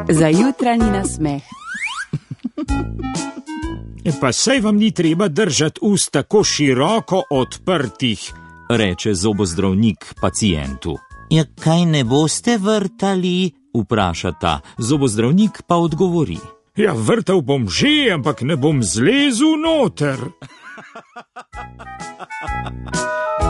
Za jutranji nasmeh. Pa saj vam ni treba držati ust tako široko odprtih, reče zobozdravnik pacientu. Ja, kaj ne boste vrtali? Vpraša ta. Zobozdravnik pa odgovori. Ja, vrtal bom že, ampak ne bom zlezel noter.